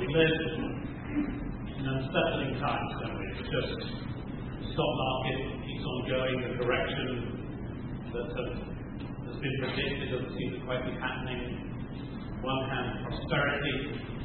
live in unsettling times, don't we? It's just the stock market keeps on going the direction that has been predicted, doesn't seem to quite be happening. On one hand, prosperity,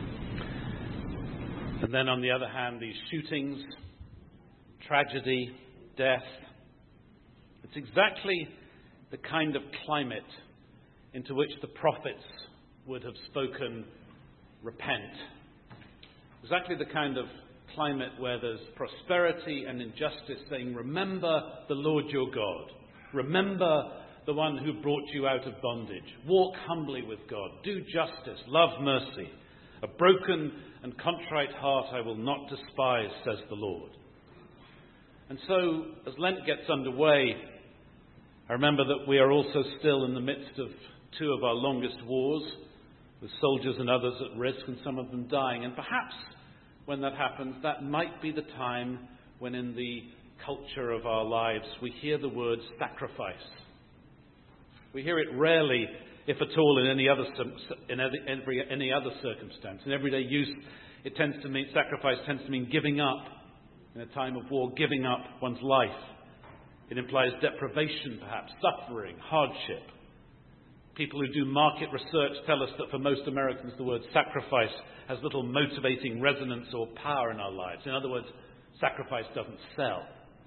and then on the other hand, these shootings, tragedy, death. It's exactly the kind of climate into which the prophets would have spoken, repent. Exactly the kind of climate where there's prosperity and injustice saying, remember the Lord your God. Remember the one who brought you out of bondage. Walk humbly with God. Do justice. Love mercy. A broken and contrite heart I will not despise, says the Lord. And so, as Lent gets underway, I remember that we are also still in the midst of two of our longest wars, with soldiers and others at risk and some of them dying. And perhaps when that happens, that might be the time when in the culture of our lives we hear the word sacrifice. We hear it rarely, if at all, in any other circumstance. In everyday use, it tends to mean sacrifice tends to mean giving up. In a time of war, giving up one's life. It implies deprivation, perhaps, suffering, hardship. People who do market research tell us that for most Americans the word sacrifice has little motivating resonance or power in our lives. In other words, sacrifice doesn't sell.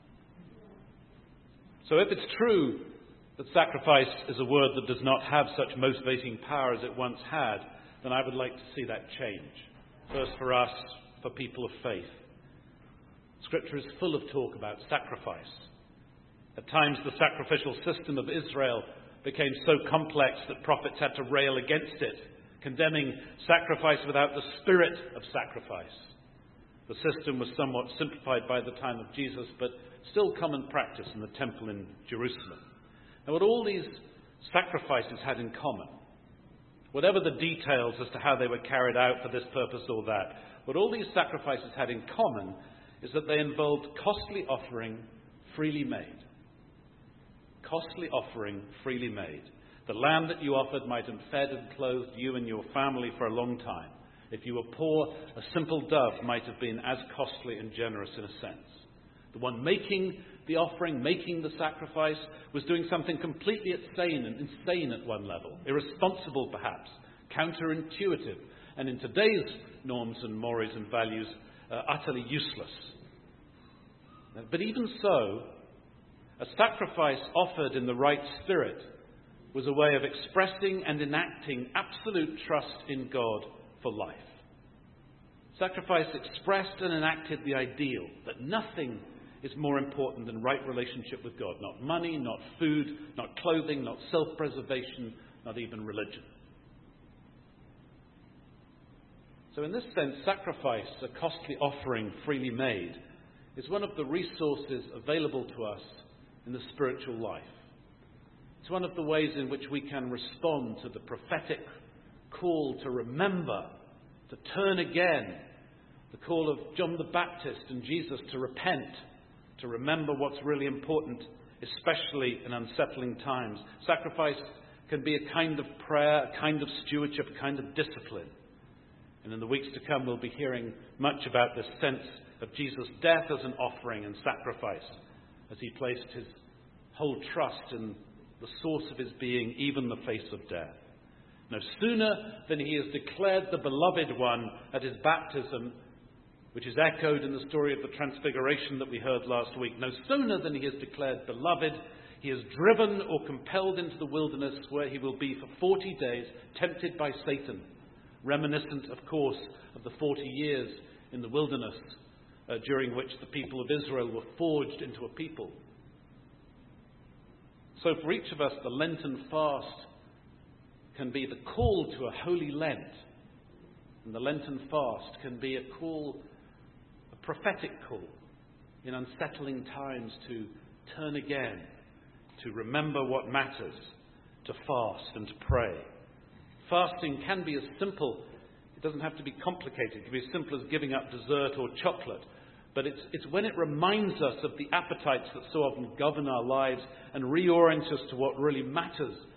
So if it's true that sacrifice is a word that does not have such motivating power as it once had, then I would like to see that change. First for us, for people of faith. Scripture is full of talk about sacrifice. At times the sacrificial system of Israel became so complex that prophets had to rail against it, condemning sacrifice without the spirit of sacrifice. The system was somewhat simplified by the time of Jesus, but still common practice in the temple in Jerusalem. Now, what all these sacrifices had in common, whatever the details as to how they were carried out for this purpose or that, what all these sacrifices had in common is that they involved costly offering freely made. Costly offering freely made. The lamb that you offered might have fed and clothed you and your family for a long time. If you were poor, a simple dove might have been as costly and generous in a sense. The one making the offering, making the sacrifice, was doing something completely insane at one level. Irresponsible perhaps, counterintuitive, and in today's norms and mores and values, utterly useless. But even so, a sacrifice offered in the right spirit was a way of expressing and enacting absolute trust in God for life. Sacrifice expressed and enacted the ideal that nothing is more important than right relationship with God. Not money, not food, not clothing, not self-preservation, not even religion. So in this sense, sacrifice, a costly offering freely made, is one of the resources available to us in the spiritual life. It's one of the ways in which we can respond to the prophetic call to remember, to turn again, the call of John the Baptist and Jesus to repent, to remember what's really important, especially in unsettling times. Sacrifice can be a kind of prayer, a kind of stewardship, a kind of discipline. And in the weeks to come, we'll be hearing much about this sense of Jesus' death as an offering and sacrifice, as he placed his whole trust in the source of his being, even the face of death. No sooner than he is declared the beloved one at his baptism, which is echoed in the story of the Transfiguration that we heard last week, no sooner than he is declared beloved, he is driven or compelled into the wilderness, where he will be for 40 days, tempted by Satan, reminiscent, of course, of the 40 years in the wilderness, during which the people of Israel were forged into a people. So for each of us, the Lenten fast can be the call to a holy Lent. And the Lenten fast can be a call, a prophetic call, in unsettling times to turn again, to remember what matters, to fast and to pray. Fasting can be as simple, it doesn't have to be complicated, it can be as simple as giving up dessert or chocolate. But it's when it reminds us of the appetites that so often govern our lives and reorients us to what really matters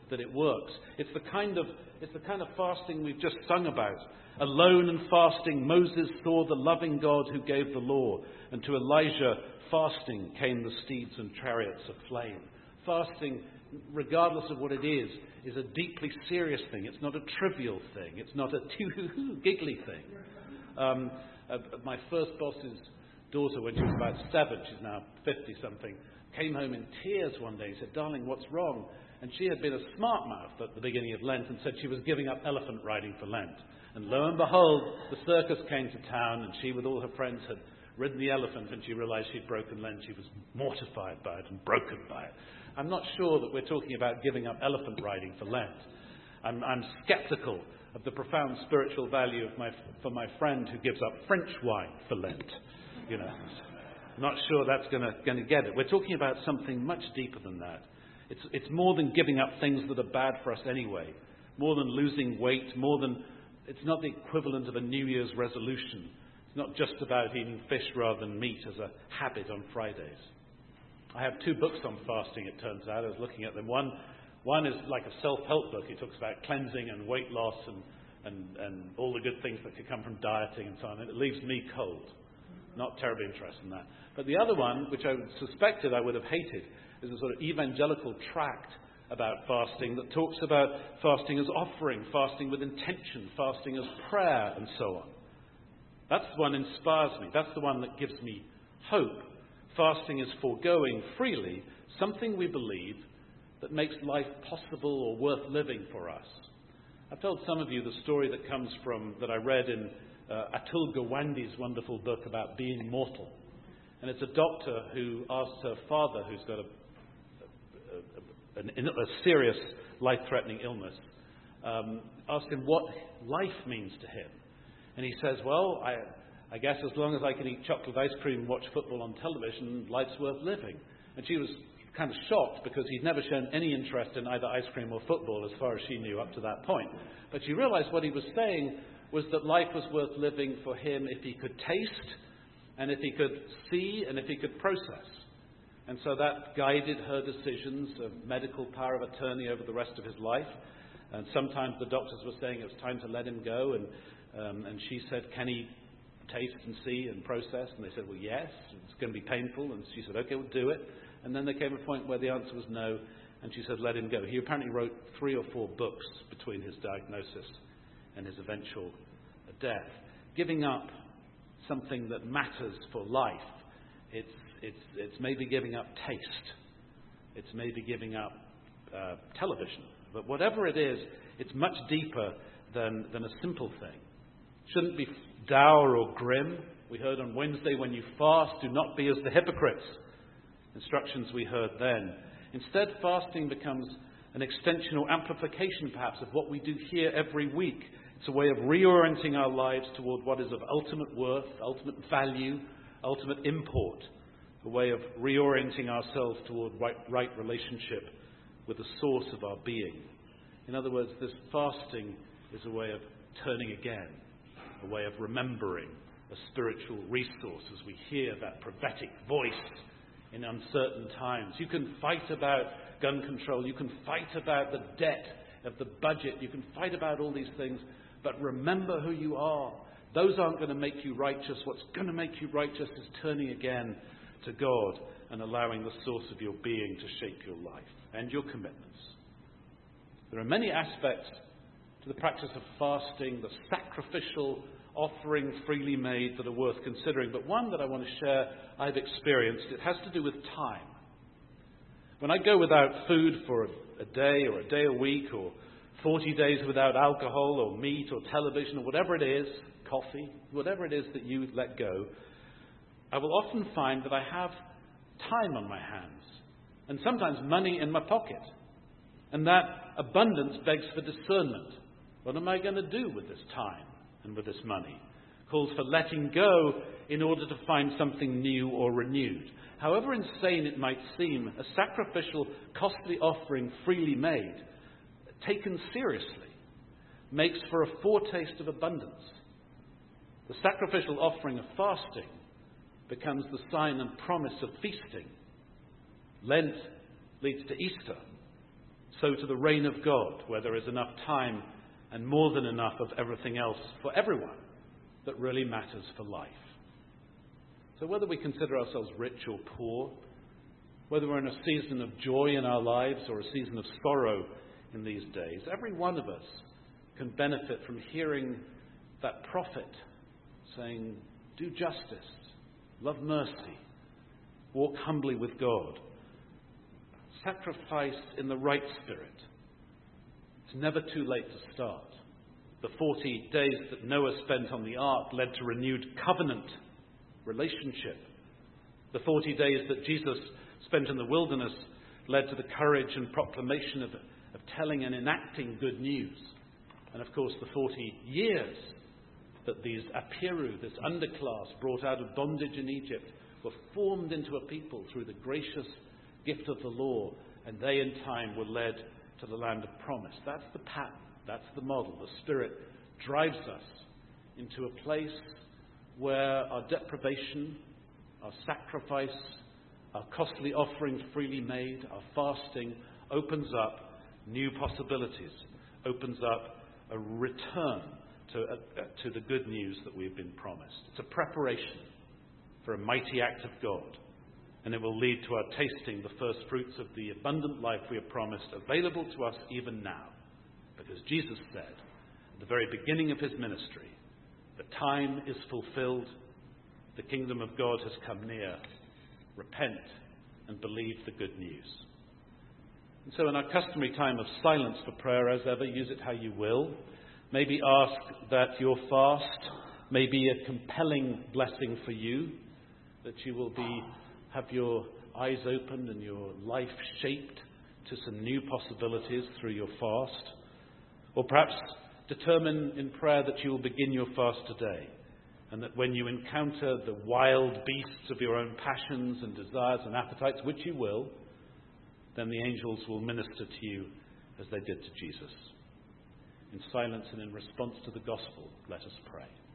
that it works. It's the kind of fasting we've just sung about. Alone and fasting, Moses saw the loving God who gave the law, and to Elijah, fasting, came the steeds and chariots of flame. Fasting, regardless of what it is a deeply serious thing. It's not a trivial thing. It's not a giggly thing. My first boss's daughter, when she was about 7, she's now 50-something, came home in tears one day and said, "Darling, what's wrong?" And she had been a smart mouth at the beginning of Lent and said she was giving up elephant riding for Lent. And lo and behold, the circus came to town, and she with all her friends had ridden the elephant, and she realized she'd broken Lent. She was mortified by it and broken by it. I'm not sure that we're talking about giving up elephant riding for Lent. I'm skeptical of the profound spiritual value for my friend who gives up French wine for Lent. Not sure that's going to get it. We're talking about something much deeper than that. It's more than giving up things that are bad for us anyway. More than losing weight. It's not the equivalent of a New Year's resolution. It's not just about eating fish rather than meat as a habit on Fridays. I have 2 books on fasting, it turns out. I was looking at them. One is like a self-help book. It talks about cleansing and weight loss and all the good things that could come from dieting and so on. And it leaves me cold. Not terribly interested in that. But the other one, which I suspected I would have hated, is a sort of evangelical tract about fasting that talks about fasting as offering, fasting with intention, fasting as prayer, and so on. That's the one that inspires me. That's the one that gives me hope. Fasting is foregoing freely something we believe that makes life possible or worth living for us. I've told some of you the story that I read in Atul Gawande's wonderful book about being mortal. And it's a doctor who asks her father, who's got a serious life-threatening illness, asked him what life means to him. And he says, well, I guess as long as I can eat chocolate ice cream and watch football on television, life's worth living. And she was kind of shocked because he'd never shown any interest in either ice cream or football as far as she knew up to that point. But she realized what he was saying was that life was worth living for him if he could taste and if he could see and if he could process. And so that guided her decisions of medical power of attorney over the rest of his life. And sometimes the doctors were saying it was time to let him go. And she said, can he taste and see and process? And they said, well, yes, it's going to be painful. And she said, okay, we'll do it. And then there came a point where the answer was no. And she said, let him go. He apparently wrote 3 or 4 books between his diagnosis and his eventual death. Giving up something that matters for life, it's maybe giving up taste. It's maybe giving up television. But whatever it is, it's much deeper than a simple thing. It shouldn't be dour or grim. We heard on Wednesday, when you fast, do not be as the hypocrites. Instructions we heard then. Instead, fasting becomes an extension or amplification, perhaps, of what we do here every week. It's a way of reorienting our lives toward what is of ultimate worth, ultimate value, ultimate import. A way of reorienting ourselves toward right relationship with the source of our being. In other words, this fasting is a way of turning again, a way of remembering a spiritual resource as we hear that prophetic voice in uncertain times. You can fight about gun control, you can fight about the debt of the budget, you can fight about all these things, but remember who you are. Those aren't going to make you righteous. What's going to make you righteous is turning again to God and allowing the source of your being to shape your life and your commitments. There are many aspects to the practice of fasting, the sacrificial offering freely made, that are worth considering. But one that I want to share, I've experienced. It has to do with time. When I go without food for a day or a day a week, or 40 days without alcohol or meat or television or whatever it is, coffee, whatever it is that you let go, I will often find that I have time on my hands and sometimes money in my pocket. And that abundance begs for discernment. What am I going to do with this time and with this money? Calls for letting go in order to find something new or renewed. However insane it might seem, a sacrificial, costly offering freely made, taken seriously, makes for a foretaste of abundance. The sacrificial offering of fasting becomes the sign and promise of feasting. Lent leads to Easter. so to the reign of God, where there is enough time and more than enough of everything else for everyone that really matters for life. So whether we consider ourselves rich or poor, whether we're in a season of joy in our lives or a season of sorrow in these days, every one of us can benefit from hearing that prophet saying, do justice, love mercy, walk humbly with God, sacrifice in the right spirit. It's never too late to start. The 40 days that Noah spent on the ark led to renewed covenant relationship. The 40 days that Jesus spent in the wilderness led to the courage and proclamation of telling and enacting good news. And of course, the 40 years that these Apiru, this underclass brought out of bondage in Egypt, were formed into a people through the gracious gift of the law, and they in time were led to the land of promise. That's the pattern. That's the model. The Spirit drives us into a place where our deprivation, our sacrifice, our costly offerings freely made, our fasting opens up new possibilities, opens up a return to the good news that we've been promised. It's a preparation for a mighty act of God, and it will lead to our tasting the first fruits of the abundant life we are promised, available to us even now. Because Jesus said, at the very beginning of his ministry, the time is fulfilled, the kingdom of God has come near. Repent and believe the good news. And so in our customary time of silence for prayer, as ever, use it how you will. Maybe ask that your fast may be a compelling blessing for you, that you will have your eyes opened and your life shaped to some new possibilities through your fast. Or perhaps determine in prayer that you will begin your fast today, and that when you encounter the wild beasts of your own passions and desires and appetites, which you will, then the angels will minister to you as they did to Jesus. In silence and in response to the gospel, let us pray.